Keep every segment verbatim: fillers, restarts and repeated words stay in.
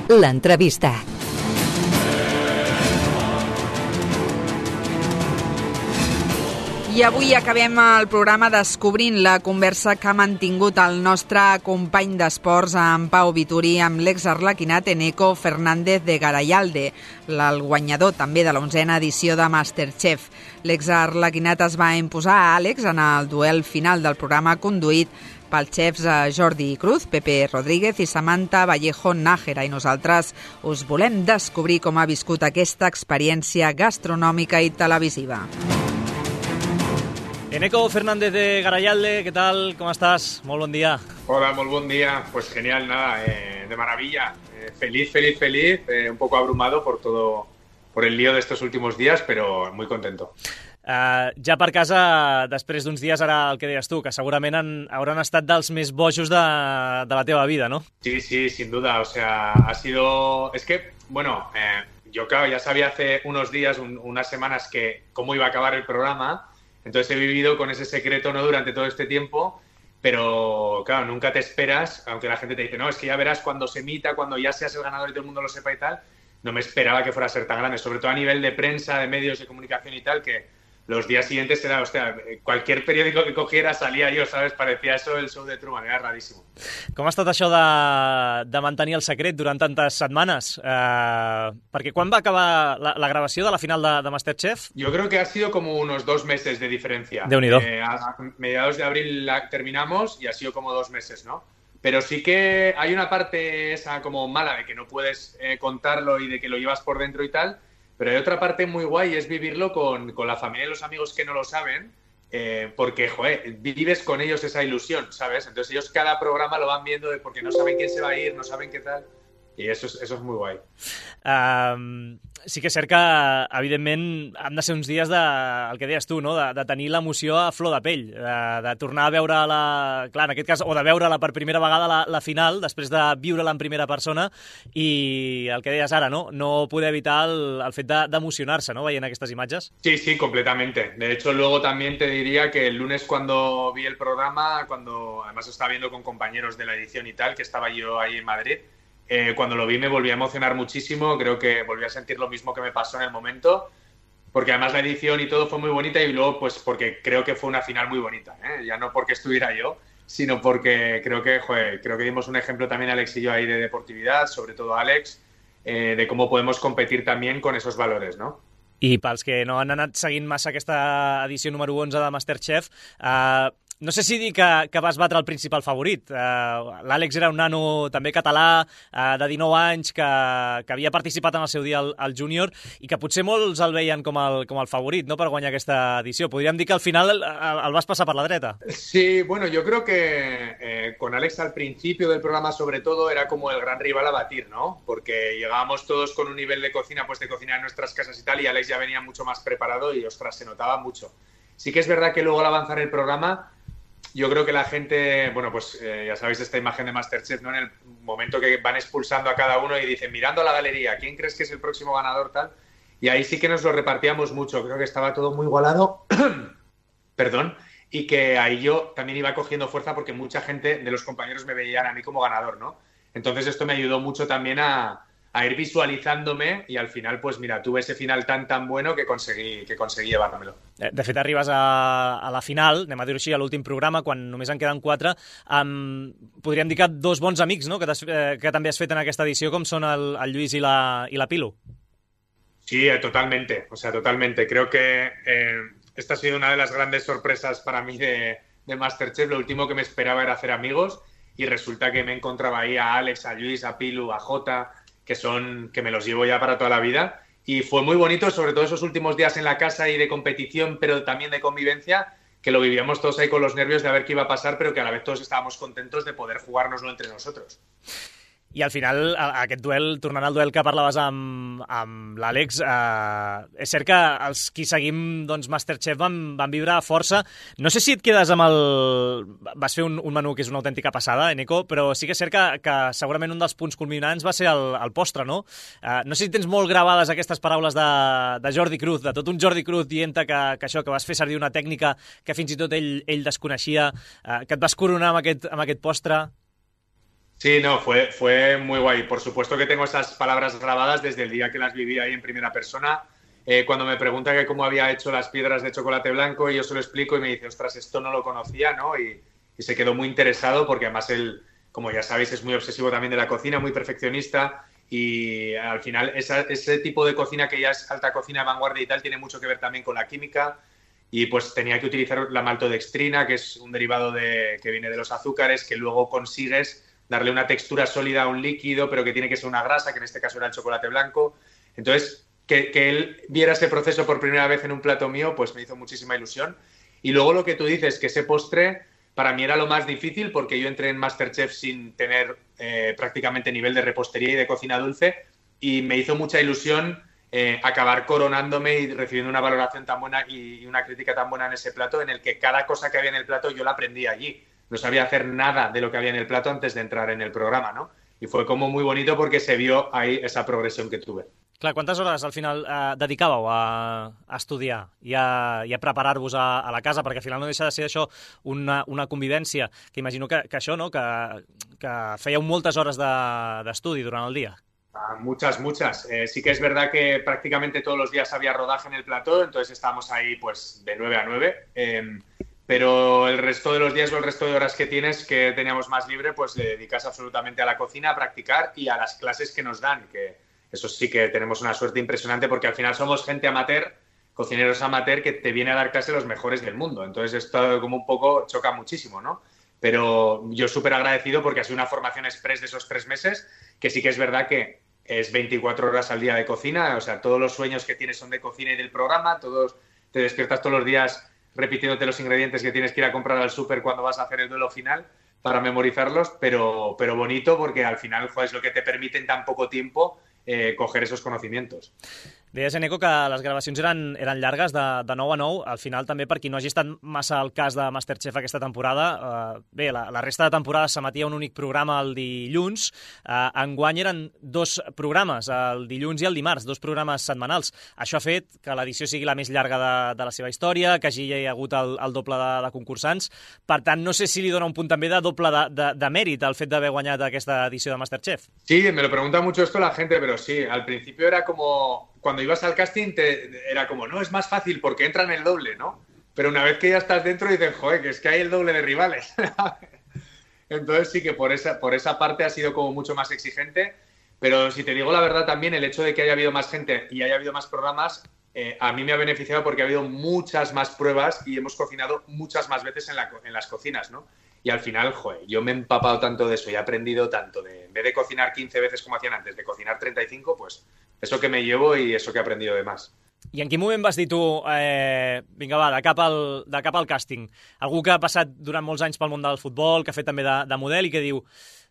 l'entrevista. I avui acabem el programa descobrint la conversa que ha mantingut el nostre company d'esports, en Pau Vituri, amb l'exarlequinat Eneko Fernández de Garayalde, el guanyador també de l'onzena edició de MasterChef. L'exarlequinat es va imposar a Àlex en el duel final del programa conduït pels xefs Jordi Cruz, Pepe Rodríguez i Samantha Vallejo Nájera, i nosaltres us volem descobrir com ha viscut aquesta experiència gastronòmica i televisiva. Eneko Fernández de Garayalde, ¿qué tal? ¿Cómo estás? Muy buen día. Hola, muy buen día. Pues genial, nada, eh, de maravilla. Eh, feliz, feliz, feliz. Eh, un poco abrumado por todo, por el lío de estos últimos días, pero muy contento. Uh, ja per casa, després d'uns dies, ara el que deies tu, que segurament han, hauran estat dels més bojos de, de la teva vida, ¿no? Sí, sí, sin duda. O sea, ha sido... Es que, bueno, eh, yo claro, ya sabía hace unos días, un, unas semanas, que cómo iba a acabar el programa. Entonces he vivido con ese secreto, ¿no?, durante todo este tiempo, pero claro, nunca te esperas, aunque la gente te dice, no, es que ya verás cuando se emita, cuando ya seas el ganador y todo el mundo lo sepa y tal, no me esperaba que fuera a ser tan grande, sobre todo a nivel de prensa, de medios de comunicación y tal, que los días siguientes era, hostia, cualquier periódico que cogiera salía yo, ¿sabes? Parecía eso el show de Truman, era rarísimo. Com ha estat això de, de mantenir el secret durant tantes setmanes? Uh, perquè quan va acabar la, la gravació de la final de, de MasterChef? Yo creo que ha sido como unos dos meses de diferencia. Déu-n'hi-do. Eh, a, a mediados de abril la, terminamos y ha sido como dos meses, ¿no? Pero sí que hay una parte esa como mala de que no puedes eh, contarlo y de que lo llevas por dentro y tal. Pero hay otra parte muy guay y es vivirlo con, con la familia y los amigos que no lo saben, eh, porque, joder, vives con ellos esa ilusión, ¿sabes? Entonces ellos cada programa lo van viendo de porque no saben quién se va a ir, no saben qué tal, i això és, això és molt guai. Uh, sí que és cert que, evidentment, han de ser uns dies de, el que deies tu, no?, de, de tenir l'emoció a flor de pell, de, de tornar a veure la... Clar, en aquest cas, o de veure-la per primera vegada la, la final, després de viure-la en primera persona, i el que deies ara, no?, no poder evitar el, el fet d'emocionar-se, ¿no?, veient aquestes imatges. Sí, sí, completamente. De hecho, luego también te diría que el lunes cuando vi el programa, cuando además estaba viendo con compañeros de la edición y tal, que estaba yo ahí en Madrid, Eh, cuando lo vi me volví a emocionar muchísimo, creo que volví a sentir lo mismo que me pasó en el momento, porque además la edición y todo fue muy bonita y luego pues porque creo que fue una final muy bonita, ¿eh? Ya no porque estuviera yo, sino porque creo que, joder, creo que dimos un ejemplo también Alex y yo ahí de deportividad, sobre todo Alex, eh, de cómo podemos competir también con esos valores, ¿no? I pels que no han anat seguint massa aquesta edició número onze de MasterChef, eh, no sé si dir que, que vas batre el principal favorit. Uh, L'Àlex era un nano també català, uh, de dinou anys, que, que havia participat en el seu dia al, al júnior i que potser molts el veien com el, com el favorit, no?, per guanyar aquesta edició. Podríem dir que al final el, el vas passar per la dreta. Sí, bueno, yo creo que eh, con Alex al principio del programa sobre todo era como el gran rival a batir, ¿no? Porque llegábamos todos con un nivel de cocina, pues de cocina en nuestras casas y tal, y Alex ya venía mucho más preparado y, ostras, se notaba mucho. Sí que es verdad que luego al avanzar el programa, yo creo que la gente, bueno, pues eh, ya sabéis esta imagen de MasterChef, ¿no? En el momento que van expulsando a cada uno y dicen, mirando a la galería, ¿quién crees que es el próximo ganador, tal? Y ahí sí que nos lo repartíamos mucho, creo que estaba todo muy igualado, perdón, y que ahí yo también iba cogiendo fuerza porque mucha gente de los compañeros me veían a mí como ganador, ¿no? Entonces esto me ayudó mucho también a, a ir visualizándome y al final, pues mira, tuve ese final tan tan bueno que conseguí, que conseguí llevármelo. De fet, arribes a, a la final, anem a dir-ho així, a l'últim programa, quan només en queden quatre, amb, podríem dir que dos bons amics, no?, que, eh, que també has fet en aquesta edició, com són el, el Lluís i la, i la Pilu. Sí, eh, totalmente, o sea, totalmente. Creo que eh, esta ha sido una de las grandes sorpresas para mí de, de MasterChef. Lo último que me esperaba era hacer amigos y resulta que me encontraba ahí a Alex, a Lluís, a Pilu, a Jota, que son que me los llevo ya para toda la vida. Y fue muy bonito, sobre todo esos últimos días en la casa y de competición, pero también de convivencia, que lo vivíamos todos ahí con los nervios de a ver qué iba a pasar, pero que a la vez todos estábamos contentos de poder jugárnoslo entre nosotros. I al final, aquest duel, tornant al duel que parlaves amb, amb l'Àlex, eh, és cert que els qui seguim doncs, MasterChef van, van vibrar força. No sé si et quedes amb el... Vas fer un, un menú que és una autèntica passada, Eneko, però sí que és cert que, que segurament un dels punts culminants va ser el, el postre, no? Eh, no sé si tens molt gravades aquestes paraules de, de Jordi Cruz, de tot un Jordi Cruz dient-te que, que això, que vas fer servir una tècnica que fins i tot ell, ell desconeixia, eh, que et vas coronar amb aquest, amb aquest postre. Sí, no, fue, fue muy guay. Por supuesto que tengo esas palabras grabadas desde el día que las viví ahí en primera persona. Eh, cuando me pregunta que cómo había hecho las piedras de chocolate blanco, y yo se lo explico y me dice, ostras, esto no lo conocía, ¿no? Y, y se quedó muy interesado porque además él, como ya sabéis, es muy obsesivo también de la cocina, muy perfeccionista, y al final esa, ese tipo de cocina que ya es alta cocina de vanguardia y tal tiene mucho que ver también con la química, y pues tenía que utilizar la maltodextrina, que es un derivado de, que viene de los azúcares, que luego consigues darle una textura sólida a un líquido, pero que tiene que ser una grasa, que en este caso era el chocolate blanco. Entonces, que, que él viera ese proceso por primera vez en un plato mío, pues me hizo muchísima ilusión. Y luego lo que tú dices, que ese postre para mí era lo más difícil, porque yo entré en MasterChef sin tener eh, prácticamente nivel de repostería y de cocina dulce, y me hizo mucha ilusión eh, acabar coronándome y recibiendo una valoración tan buena y, y una crítica tan buena en ese plato, en el que cada cosa que había en el plato yo la aprendí allí. No sabía hacer nada de lo que había en el plato antes de entrar en el programa, ¿no? Y fue como muy bonito porque se vio ahí esa progresión que tuve. Clar, quantes hores al final eh, dedicàveu a, a estudiar i a, i a preparar-vos a, a la casa? Perquè al final no deixa de ser això una, una convivència, que imagino que, que això, no?, que, que fèieu moltes hores d'estudi de, durant el dia. Ah, muchas, muchas. Eh, sí que es verdad que prácticamente todos los días había rodaje en el plató, entonces estábamos ahí pues de nueve a nueve. Eh, pero el resto de los días o el resto de horas que tienes, que teníamos más libre, pues le dedicas absolutamente a la cocina, a practicar y a las clases que nos dan, que eso sí que tenemos una suerte impresionante porque al final somos gente amateur, cocineros amateur, que te viene a dar clase los mejores del mundo. Entonces esto como un poco choca muchísimo, ¿no? Pero yo súper agradecido porque ha sido una formación express de esos tres meses, que sí que es verdad que es veinticuatro horas al día de cocina, o sea, todos los sueños que tienes son de cocina y del programa, todos te despiertas todos los días repitiéndote los ingredientes que tienes que ir a comprar al súper cuando vas a hacer el duelo final para memorizarlos, pero, pero bonito porque al final, joder, es lo que te permite en tan poco tiempo eh, coger esos conocimientos. Deies, Eneco, que les gravacions eren, eren llargues, de, de nou a nou. Al final, també, per qui no hagi estat massa al cas de MasterChef aquesta temporada, eh, bé, la, la resta de temporada s'emetia un únic programa el dilluns. Eh, enguany eren dos programes, el dilluns i el dimarts, dos programes setmanals. Això ha fet que l'edició sigui la més llarga de, de la seva història, que hagi hi hagut el, el doble de, de concursants. Per tant, no sé si li dona un punt també de doble de, de, de mèrit el fet d'haver guanyat aquesta edició de MasterChef. Sí, me lo pregunta mucho esto la gente, pero sí, al principio era como... Cuando ibas al casting te, era como, no, es más fácil porque entran el doble, ¿no? Pero una vez que ya estás dentro dices, joder, que es que hay el doble de rivales. Entonces sí que por esa, por esa parte ha sido como mucho más exigente, pero si te digo la verdad también, el hecho de que haya habido más gente y haya habido más programas, eh, a mí me ha beneficiado porque ha habido muchas más pruebas y hemos cocinado muchas más veces en, la, en las cocinas, ¿no? Y al final, joder, yo me he empapado tanto de eso y he aprendido tanto de, en vez de cocinar quince veces como hacían antes, de cocinar treinta y cinco, pues eso que me llevo y eso que he aprendido de más. I en quin moment vas dir tu, eh, vinga va, de cap, al, de cap al càsting? Algú que ha passat durant molts anys pel món del futbol, que ha fet també de, de model i que diu,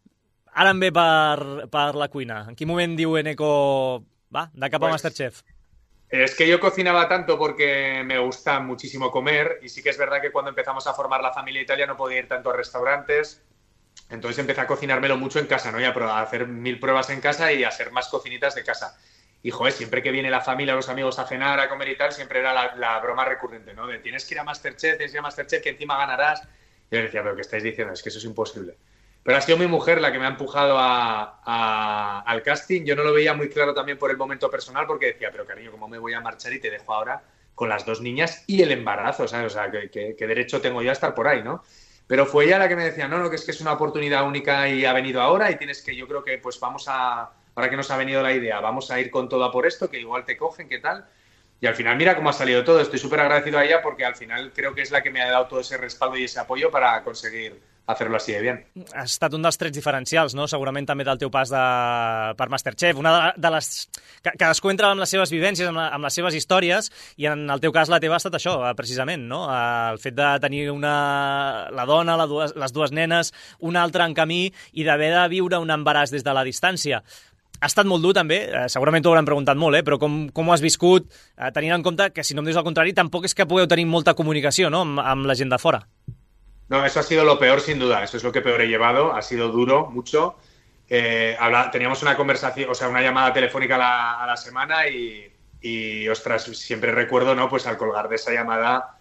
ara em ve per, per la cuina. En quin moment diu Eneco, va, de cap pues, a MasterChef? Es que yo cocinaba tanto porque me gusta muchísimo comer y sí que es verdad que cuando empezamos a formar la familia Italia no podía ir tanto a restaurantes, entonces empecé a cocinármelo mucho en casa, ¿no? Y a, a hacer mil pruebas en casa y a hacer más cocinitas de casa. Y, joder, siempre que viene la familia o los amigos a cenar, a comer y tal, siempre era la, la broma recurrente, ¿no? De tienes que ir a MasterChef, tienes que ir a MasterChef, que encima ganarás. Y yo decía, pero ¿qué estáis diciendo? Es que eso es imposible. Pero ha sido mi mujer la que me ha empujado a, a, al casting. Yo no lo veía muy claro también por el momento personal, porque decía, pero cariño, ¿cómo me voy a marchar y te dejo ahora con las dos niñas y el embarazo? ¿Sabes? O sea, ¿qué, qué, qué derecho tengo yo a estar por ahí, no? Pero fue ella la que me decía, no, no, que es que es una oportunidad única y ha venido ahora y tienes que, yo creo que pues vamos a, ahora que nos ha venido la idea, vamos a ir con todo a por esto, que igual te cogen, ¿qué tal? Y al final mira cómo ha salido todo. Estoy súper agradecido a ella porque al final creo que es la que me ha dado todo ese respaldo y ese apoyo para conseguir hacerlo así de bien. Ha estat un dels trets diferencials, no? Segurament també del teu pas de, per MasterChef. Una de, de les... Cadascú entra amb les seves vivències, amb, la, amb les seves històries, i en el teu cas la teva ha estat això, precisament, no? El fet de tenir una... la dona, la dues, les dues nenes, un altre en camí, i d'haver de viure un embaràs des de la distància. Ha estat molt dur, també, eh, segurament t'ho hauran preguntat molt, eh, però com, com ho has viscut, eh, tenint en compte que, si no em dius el contrari, tampoc és que pugueu tenir molta comunicació, no?, amb, amb la gent de fora. No, eso ha sido lo peor, sin duda. Eso es lo que peor he llevado. Ha sido duro, mucho. Eh, habla, teníamos una conversación, o sea, una llamada telefónica a la, a la semana y, y, ostras, siempre recuerdo, ¿no? Pues al colgar de esa llamada,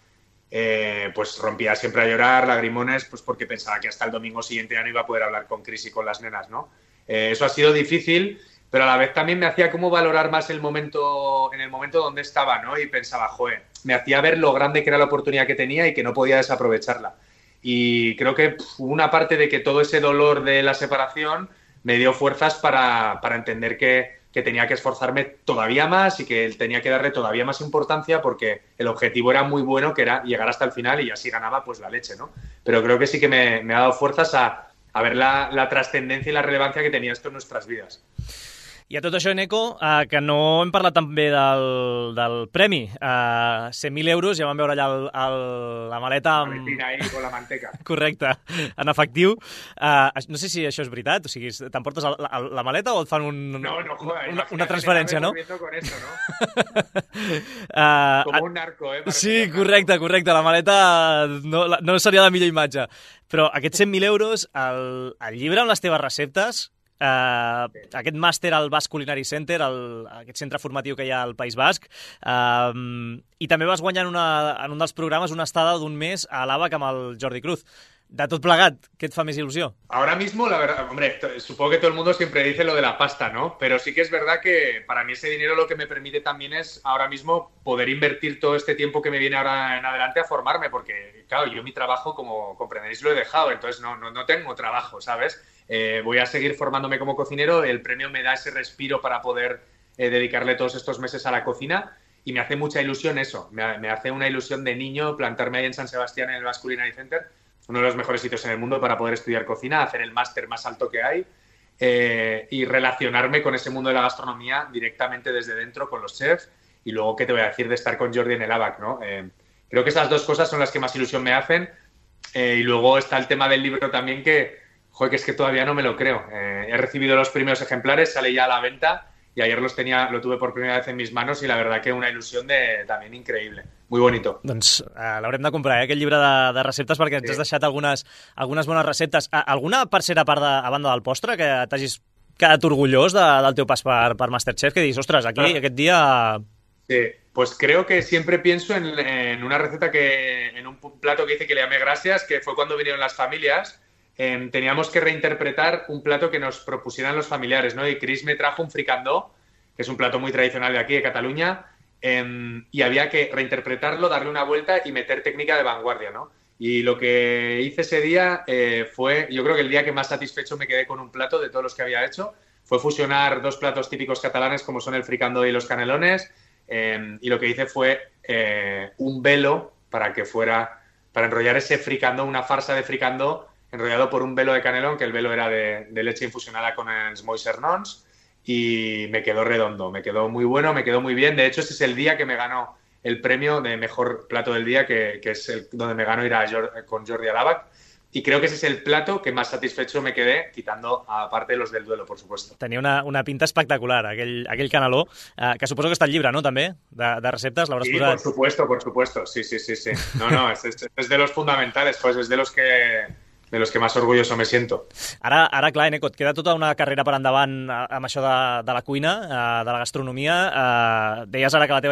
eh, pues rompía siempre a llorar, lagrimones, pues porque pensaba que hasta el domingo siguiente ya no iba a poder hablar con Chris y con las nenas, ¿no? Eh, eso ha sido difícil, pero a la vez también me hacía como valorar más el momento, en el momento donde estaba, ¿no? Y pensaba, joder, me hacía ver lo grande que era la oportunidad que tenía y que no podía desaprovecharla. Y creo que pff, una parte de que todo ese dolor de la separación me dio fuerzas para, para entender que, que tenía que esforzarme todavía más y que tenía que darle todavía más importancia porque el objetivo era muy bueno, que era llegar hasta el final y así ganaba pues la leche, ¿no? Pero creo que sí que me, me ha dado fuerzas a, a ver la, la trascendencia y la relevancia que tenía esto en nuestras vidas. I a tot això, Eneco, eh, que no hem parlat també del, del premi. Eh, cent mil euros, ja vam veure allà el, el, la maleta amb... La ahí con la manteca. Correcte, en efectiu. Eh, no sé si això és veritat, o sigui, t'emportes la, la, la maleta o et fan un, no, no, joder, una, una transferència, no? Con esto, ¿no? uh, Com un narco, eh? Sí, correcte, correcte. La maleta no, no seria la millor imatge. Però aquests cent mil euros, el, el llibre amb les teves receptes... Uh, sí. Aquest màster al Basque Culinary Center, el, aquest centre formatiu que hi ha al País Basc, uh, i també vas guanyar en, una, en un dels programes una estada d'un mes a l'Àbac amb el Jordi Cruz. De tot plegat, ¿qué te fa més ilusión? Ahora mismo, la verdad, hombre, supongo que todo el mundo siempre dice lo de la pasta, ¿no? Pero sí que es verdad que para mí ese dinero lo que me permite también es ahora mismo poder invertir todo este tiempo que me viene ahora en adelante a formarme, porque, claro, yo mi trabajo, como comprenderéis, lo he dejado, entonces no, no, no tengo trabajo, ¿sabes? Eh, voy a seguir formándome como cocinero, el premio me da ese respiro para poder eh, dedicarle todos estos meses a la cocina y me hace mucha ilusión eso, me, me hace una ilusión de niño plantarme ahí en San Sebastián en el Basque Culinary Center, uno de los mejores sitios en el mundo para poder estudiar cocina, hacer el máster más alto que hay eh, y relacionarme con ese mundo de la gastronomía directamente desde dentro con los chefs y luego, ¿qué te voy a decir de estar con Jordi en el Àbac, ¿no? Eh, creo que esas dos cosas son las que más ilusión me hacen eh, y luego está el tema del libro también que, joder, que es que todavía no me lo creo. Eh, he recibido los primeros ejemplares, sale ya a la venta y ayer los tenía, lo tuve por primera vez en mis manos y la verdad que una ilusión de, también increïble. Muy bonito. Doncs uh, l'haurem de comprar, eh, aquest llibre de, de receptes, perquè ens sí. has deixat algunes, algunes bones receptes. Uh, alguna tercera part de, a banda del postre que t'hagis quedat orgullós de, del teu pas per, per Masterchef, que diguis, ostres, aquí ah. aquest dia... Sí, pues creo que siempre pienso en, en una receta que, en un plato que hice que le llamé Gracias, que fue cuando vinieron las familias. Eh, teníamos que reinterpretar un plato que nos propusieran los familiares, ¿no? Y Chris me trajo un fricandó, que es un plato muy tradicional de aquí, de Cataluña, eh, y había que reinterpretarlo, darle una vuelta y meter técnica de vanguardia, ¿no? Y lo que hice ese día eh, fue, yo creo que el día que más satisfecho me quedé con un plato de todos los que había hecho, fue fusionar dos platos típicos catalanes como son el fricandó y los canelones, eh, y lo que hice fue eh, un velo para que fuera, para enrollar ese fricandó, una farsa de fricandó, enrollado por un velo de canelón, que el velo era de, de leche infusionada con els moixernons, y me quedó redondo, me quedó muy bueno, me quedó muy bien. De hecho, ese es el día que me ganó el premio de mejor plato del día, que, que es el, donde me ganó ir a Jor, con Jordi a l'Àbac. Y creo que ese es el plato que más satisfecho me quedé, quitando aparte de los del duelo, por supuesto. Tenia una, una pinta espectacular, aquell, aquell caneló, eh, que suposo que està al llibre, no?, també, de, de receptes, l'hauràs sí, posat... por supuesto, por supuesto, sí, sí, sí, sí. No, no, es, es, es de los fundamentales, pues es de los que... de los que más orgulloso me siento. Ara, ara clar, Eneco, et queda tota una carrera per endavant amb això de, de la cuina, de la gastronomia. Eh, deies ara que la teva,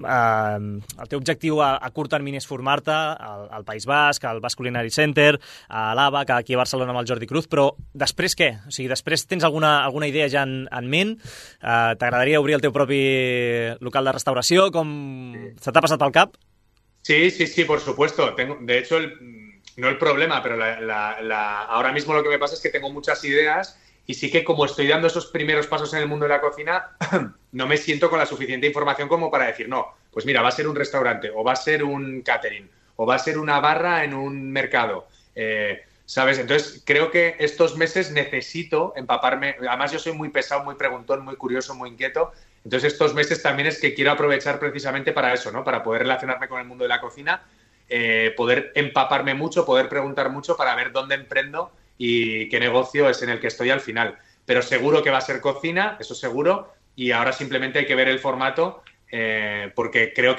eh, el teu objectiu a, a curt termini és formar-te al, al País Basc, al Basque Culinary Center, a l'Àbac, aquí a Barcelona amb el Jordi Cruz, però després què? O sigui, després tens alguna, alguna idea ja en, en ment? Eh, T'agradaria obrir el teu propi local de restauració? Com... Sí. Se t'ha passat pel cap? Sí, sí, sí, por supuesto. Tengo, de hecho, el... no el problema, pero la, la, la, ahora mismo lo que me pasa es que tengo muchas ideas y sí que como estoy dando esos primeros pasos en el mundo de la cocina, no me siento con la suficiente información como para decir, no, pues mira, va a ser un restaurante o va a ser un catering o va a ser una barra en un mercado, eh, ¿sabes? Entonces creo que estos meses necesito empaparme, además yo soy muy pesado, muy preguntón, muy curioso, muy inquieto, entonces estos meses también es que quiero aprovechar precisamente para eso, ¿no? Para poder relacionarme con el mundo de la cocina, Eh, poder empaparme mucho, poder preguntar mucho para ver dónde emprendo y qué negocio es en el que estoy al final. Pero seguro que va a ser cocina, eso seguro, y ahora simplemente hay que ver el formato eh, porque creo que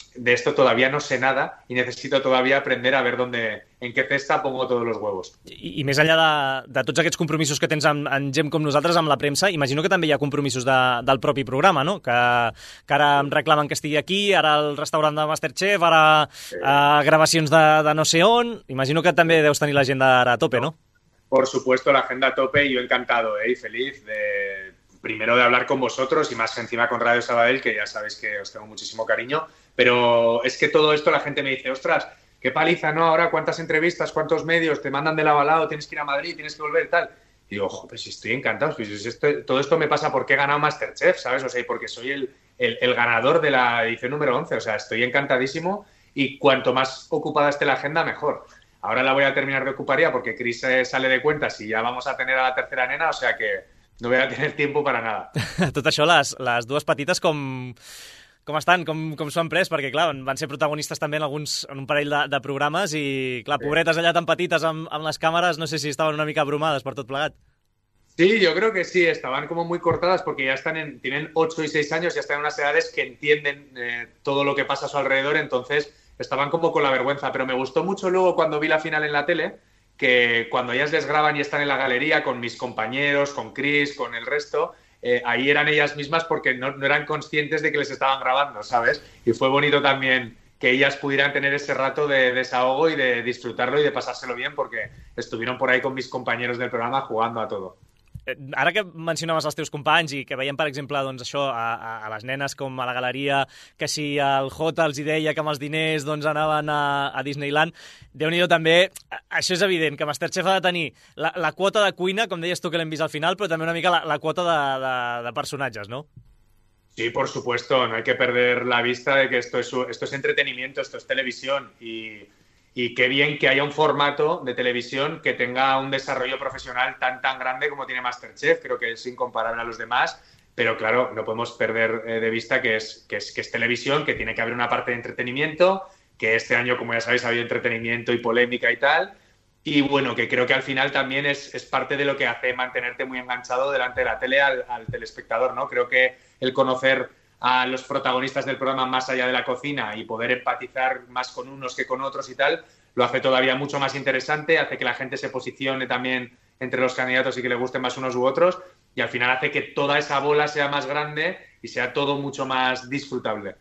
de esto todavía no sé nada y necessito todavía aprender a ver dónde, en qué cesta pongo todos los huevos. I, i més enllà de, de tots aquests compromisos que tens amb, amb gent com nosaltres, amb la premsa, imagino que també hi ha compromisos de, del propi programa, no? Que, que ara em reclamen que estigui aquí, ara el restaurant de Masterchef, ara sí. uh, gravacions de, de no sé on... Imagino que també deus tenir l'agenda ara a tope, no? Por supuesto, la agenda a tope y yo encantado ¿eh? y feliz de... Primero de hablar con vosotros y más encima con Radio Sabadell, que ya sabéis que os tengo muchísimo cariño, pero es que todo esto la gente me dice, ostras, qué paliza, ¿no? Ahora cuántas entrevistas, cuántos medios, te mandan de lado a lado, tienes que ir a Madrid, tienes que volver, tal. Y digo, ojo, pues estoy encantado, pues esto, todo esto me pasa porque he ganado Masterchef, ¿sabes? O sea, y porque soy el, el, el ganador de la edición número once, o sea, estoy encantadísimo y cuanto más ocupada esté la agenda, mejor. Ahora la voy a terminar de ocupar ya porque Cris eh, sale de cuentas y ya vamos a tener a la tercera nena, o sea que... No voy a tener tiempo para nada. Tot això, les, les dues petites, com, com estan? Com, com s'ho han pres? Perquè, clar, van ser protagonistes també en, alguns, en un parell de, de programes i, clar, pobretes allà tan petites amb, amb les càmeres, no sé si estaven una mica abrumades per tot plegat. Sí, yo creo que sí, estaban como muy cortadas porque ya están en, tienen ocho y seis años, ya están en unas edades que entienden eh, todo lo que pasa a su alrededor, entonces estaban como con la vergüenza. Pero me gustó mucho luego cuando vi la final en la tele, que cuando ellas les graban y están en la galería con mis compañeros, con Cris, con el resto, eh, ahí eran ellas mismas porque no, no eran conscientes de que les estaban grabando, ¿sabes? Y fue bonito también que ellas pudieran tener ese rato de desahogo y de disfrutarlo y de pasárselo bien porque estuvieron por ahí con mis compañeros del programa jugando a todo. Ara que mencionaves els teus companys i que veiem, per exemple, doncs això, a, a, a les nenes com a la galeria, que si el Jota els hi deia que amb els diners doncs, anaven a, a Disneyland, Déu-n'hi-do també, això és evident, que Masterchef ha de tenir la, la quota de cuina, com deies tu que l'hem vist al final, però també una mica la, la quota de, de, de personatges, no? Sí, por supuesto, no hay que perder la vista de que esto es, esto es entretenimiento, esto es televisión y... Y qué bien que haya un formato de televisión que tenga un desarrollo profesional tan tan grande como tiene Masterchef. Creo que es incomparable a los demás, pero claro, no podemos perder eh, de vista que es, que, es, que es televisión, que tiene que haber una parte de entretenimiento, que este año, como ya sabéis, ha habido entretenimiento y polémica y tal. Y bueno, que creo que al final también es, es parte de lo que hace mantenerte muy enganchado delante de la tele al, al telespectador, ¿no? Creo que el conocer a los protagonistas del programa más allá de la cocina y poder empatizar más con unos que con otros y tal, lo hace todavía mucho más interesante, hace que la gente se posicione también entre los candidatos y que le gusten más unos u otros y al final hace que toda esa bola sea más grande y sea todo mucho más disfrutable.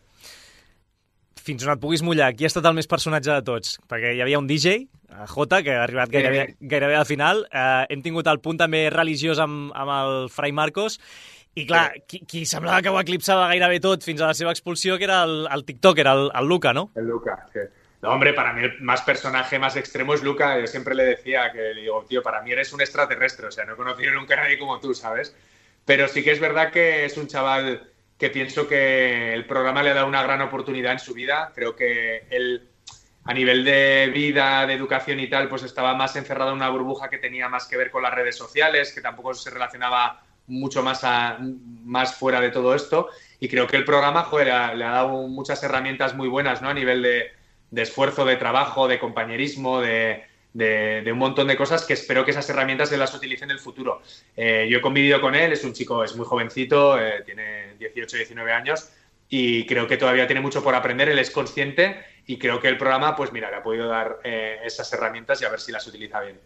Fins on et puguis mullar, qui ha estat el més personatge de tots? Perquè hi havia un D J, Jota, que ha arribat gairebé, gairebé al final, eh, hem tingut el punt també religiós amb, amb el Fray Marcos. I clar, qui, qui semblava que ho eclipsava gairebé tot fins a la seva expulsió, que era el, el TikToker, el, el Luca, ¿no? El Luca, sí. No, hombre, para mí el más personaje más extremo es Luca. Yo siempre le decía que, le digo, tío, para mí eres un extraterrestre, o sea, no he conocido nunca a nadie como tú, ¿sabes? Pero sí que es verdad que es un chaval que pienso que el programa le ha dado una gran oportunidad en su vida. Creo que él, a nivel de vida, de educación y tal, pues estaba más encerrado en una burbuja que tenía más que ver con las redes sociales, que tampoco se relacionaba mucho más, a, más fuera de todo esto, y creo que el programa, joder, le ha, le ha dado muchas herramientas muy buenas, ¿no? A nivel de, de esfuerzo, de trabajo, de compañerismo, de, de, de un montón de cosas que espero que esas herramientas se las utilice en el futuro. Eh, yo he convivido con él, es un chico, es muy jovencito, eh, tiene dieciocho, diecinueve años, y creo que todavía tiene mucho por aprender, él es consciente, y creo que el programa, pues mira, le ha podido dar eh, esas herramientas y a ver si las utiliza bien.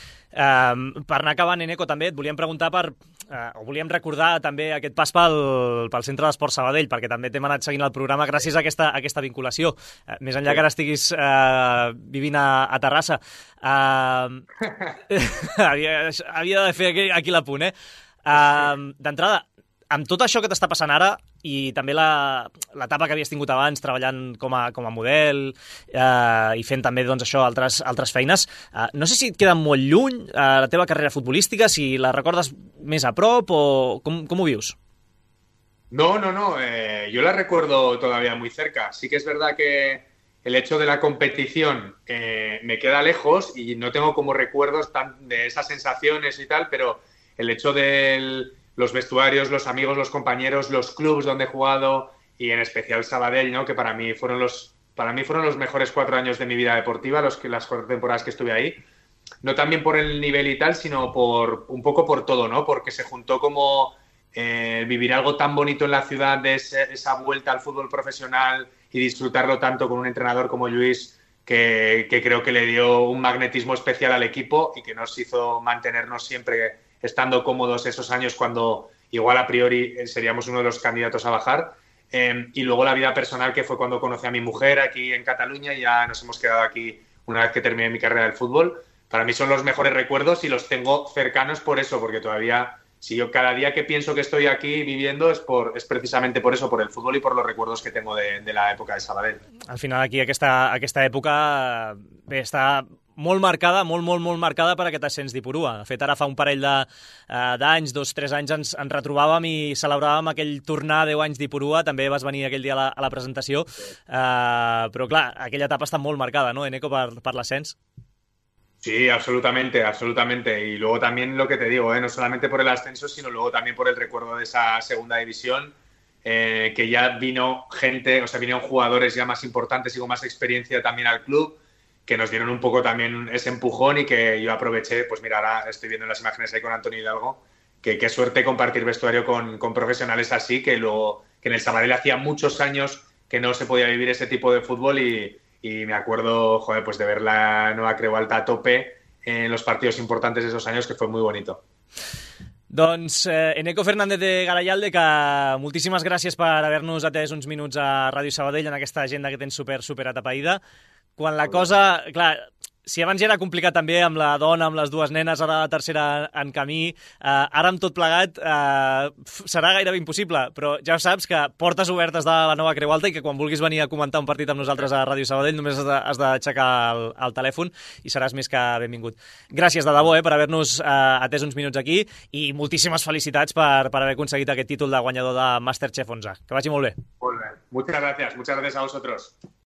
Um, per anar acabant, Eneko, també et volíem preguntar per, uh, o volíem recordar també aquest pas pel, pel Centre d'Esport Sabadell, perquè també t'hem anat seguint el programa gràcies a aquesta, a aquesta vinculació, uh, més enllà que ara estiguis uh, vivint a, a Terrassa. Uh, havia, havia de fer aquí, aquí l'apunt, eh? Uh, D'entrada, amb tot això que t'està passant ara i també l'etapa que havies tingut abans treballant com a, com a model eh, i fent també doncs, això altres, altres feines, eh, no sé si et queda molt lluny eh, la teva carrera futbolística, si la recordes més a prop o com, com ho vius? No, no, no, eh, yo la recuerdo todavía muy cerca. Sí que es verdad que el hecho de la competición eh, me queda lejos y no tengo como recuerdos tan de esas sensaciones y tal, pero el hecho del los vestuarios, los amigos, los compañeros, los clubs donde he jugado y en especial Sabadell, ¿no? Que para mí fueron los para mí fueron los mejores cuatro años de mi vida deportiva, los que las cuatro temporadas que estuve ahí. No también por el nivel y tal, sino por un poco por todo, ¿no? Porque se juntó como eh, vivir algo tan bonito en la ciudad de ese, esa vuelta al fútbol profesional y disfrutarlo tanto con un entrenador como Lluís, que, que creo que le dio un magnetismo especial al equipo y que nos hizo mantenernos siempre estando cómodos esos años cuando igual a priori seríamos uno de los candidatos a bajar. Eh, y luego la vida personal, que fue cuando conocí a mi mujer aquí en Cataluña y ya nos hemos quedado aquí una vez que terminé mi carrera del fútbol. Para mí son los mejores recuerdos y los tengo cercanos por eso, porque todavía, si yo cada día que pienso que estoy aquí viviendo es por es precisamente por eso, por el fútbol y por los recuerdos que tengo de, de la època de Sabadell. Al final aquí aquesta, aquesta època bé, està molt marcada, molt, molt, molt marcada per aquest ascens d'Ipurua. De fet, ara fa un parell d'anys, dos, tres anys, ens, ens retrobàvem i celebràvem aquell tornar deu anys d'Ipurua. També vas venir aquell dia a la, a la presentació. Uh, però, clar, aquella etapa està molt marcada, ¿no, Eneko, per, per l'ascens? Sí, absolutamente, absolutamente. Y luego también lo que te digo, ¿eh? No solamente por el ascenso, sino luego también por el recuerdo de esa segunda división, eh, que ya vino gente, o sea, vinieron jugadores ya más importantes y con más experiencia también al club, que nos dieron un poco también ese empujón y que yo aproveché. Pues mira, ahora estoy viendo las imágenes ahí con Antonio Hidalgo, que qué suerte compartir vestuario con, con profesionales así, que luego, que en el Sabadell hacía muchos años que no se podía vivir ese tipo de fútbol y, y me acuerdo, joder, pues de ver la Nueva Creu Alta a tope en los partidos importantes de esos años, que fue muy bonito. Doncs eh, Eneko Fernández de Garayalde, que moltíssimes gràcies per haver-nos atès uns minuts a Ràdio Sabadell en aquesta agenda que tens super, super atapeïda. Quan la cosa... Clar, si abans ja era complicat també amb la dona, amb les dues nenes, ara la tercera en camí, eh, ara amb tot plegat eh, serà gairebé impossible, però ja saps que portes obertes de la Nova Creu Alta i que quan vulguis venir a comentar un partit amb nosaltres a Ràdio Sabadell només has de, has d'aixecar el, el telèfon i seràs més que benvingut. Gràcies de debò eh, per haver-nos eh, atès uns minuts aquí i moltíssimes felicitats per, per haver aconseguit aquest títol de guanyador de Masterchef onze. Que vagi molt bé. Molt bé. Muchas gracias, muchas gracias a vosotros.